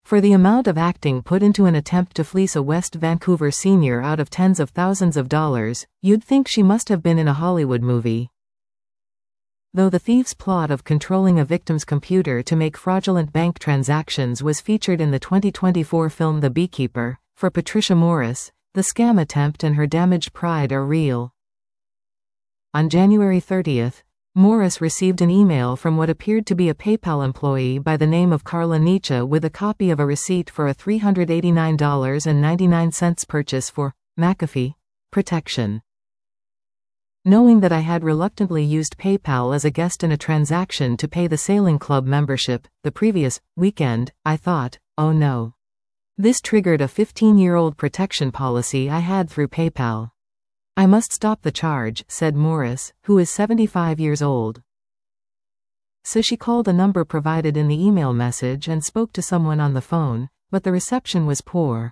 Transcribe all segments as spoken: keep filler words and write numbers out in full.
For the amount of acting put into an attempt to fleece a West Vancouver senior out of tens of thousands of dollars, you'd think she must have been in a Hollywood movie. Though the thief's plot of controlling a victim's computer to make fraudulent bank transactions was featured in the twenty twenty-four film The Beekeeper, for Patricia Morris, the scam attempt and her damaged pride are real. On January thirtieth, Morris received an email from what appeared to be a PayPal employee by the name of Carla Nietzsche with a copy of a receipt for a three hundred eighty-nine dollars and ninety-nine cents purchase for McAfee protection. Knowing that I had reluctantly used PayPal as a guest in a transaction to pay the sailing club membership the previous weekend, I thought, oh no. This triggered a fifteen-year-old protection policy I had through PayPal. I must stop the charge, said Morris, who is seventy-five years old. So she called a number provided in the email message and spoke to someone on the phone, but the reception was poor.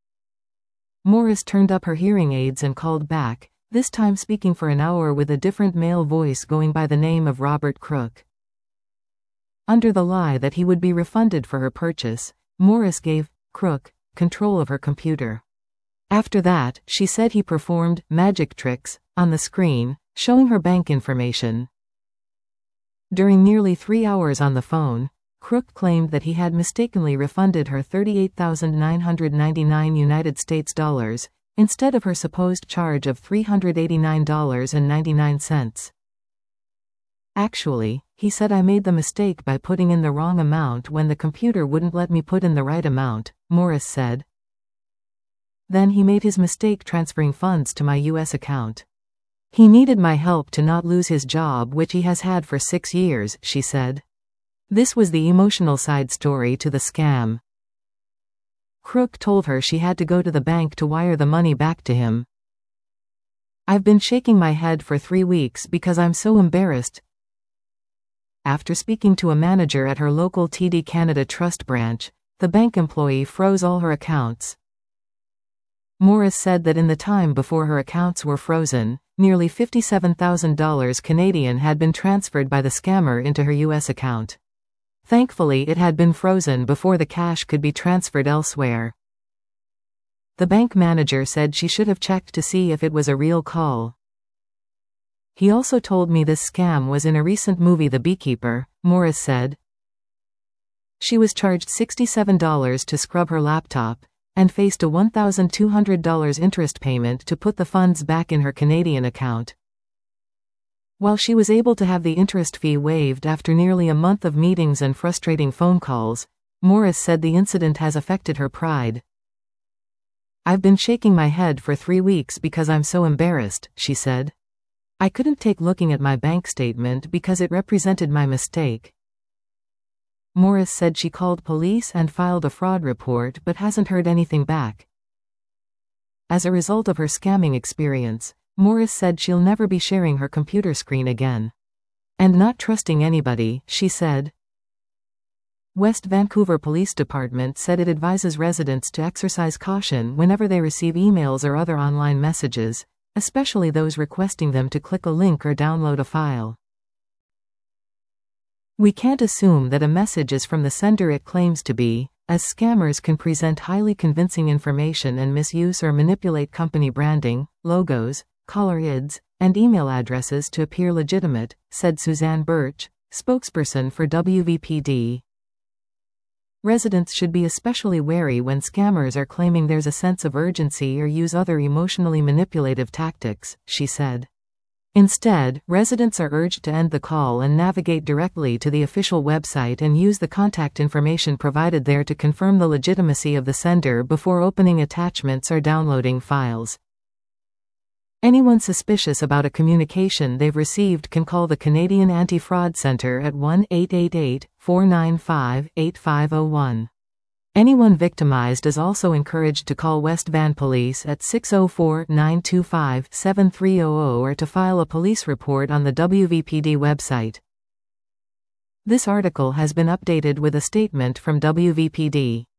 Morris turned up her hearing aids and called back, this time speaking for an hour with a different male voice going by the name of Robert Crook. Under the lie that he would be refunded for her purchase, Morris gave Crook control of her computer. After that, she said he performed magic tricks on the screen, showing her bank information. During nearly three hours on the phone, Crook claimed that he had mistakenly refunded her thirty-eight thousand nine hundred ninety-nine United States dollars instead of her supposed charge of three hundred eighty-nine dollars and ninety-nine cents. Actually, he said I made the mistake by putting in the wrong amount when the computer wouldn't let me put in the right amount, Morris said. Then he made his mistake transferring funds to my U S account. He needed my help to not lose his job, which he has had for six years, she said. This was the emotional side story to the scam. Crook told her she had to go to the bank to wire the money back to him. I've been shaking my head for three weeks because I'm so embarrassed. After speaking to a manager at her local T D Canada Trust branch, the bank employee froze all her accounts. Morris said that in the time before her accounts were frozen, nearly fifty-seven thousand dollars Canadian had been transferred by the scammer into her U S account. Thankfully, it had been frozen before the cash could be transferred elsewhere. The bank manager said she should have checked to see if it was a real call. He also told me this scam was in a recent movie The Beekeeper, Morris said. She was charged sixty-seven dollars to scrub her laptop, and faced a one thousand two hundred dollars interest payment to put the funds back in her Canadian account. While she was able to have the interest fee waived after nearly a month of meetings and frustrating phone calls, Morris said the incident has affected her pride. I've been shaking my head for three weeks because I'm so embarrassed, she said. I couldn't take looking at my bank statement because it represented my mistake. Morris said she called police and filed a fraud report but hasn't heard anything back. As a result of her scamming experience, Morris said she'll never be sharing her computer screen again. And not trusting anybody, she said. West Vancouver Police Department said it advises residents to exercise caution whenever they receive emails or other online messages, especially those requesting them to click a link or download a file. We can't assume that a message is from the sender it claims to be, as scammers can present highly convincing information and misuse or manipulate company branding, logos, caller I Ds, and email addresses to appear legitimate, said Suzanne Birch, spokesperson for W V P D. Residents should be especially wary when scammers are claiming there's a sense of urgency or use other emotionally manipulative tactics, she said. Instead, residents are urged to end the call and navigate directly to the official website and use the contact information provided there to confirm the legitimacy of the sender before opening attachments or downloading files. Anyone suspicious about a communication they've received can call the Canadian Anti-Fraud Centre at one eight eight eight, four nine five, eight five zero one. Anyone victimized is also encouraged to call West Van Police at six zero four, nine two five, seven three zero zero or to file a police report on the W V P D website. This article has been updated with a statement from W V P D.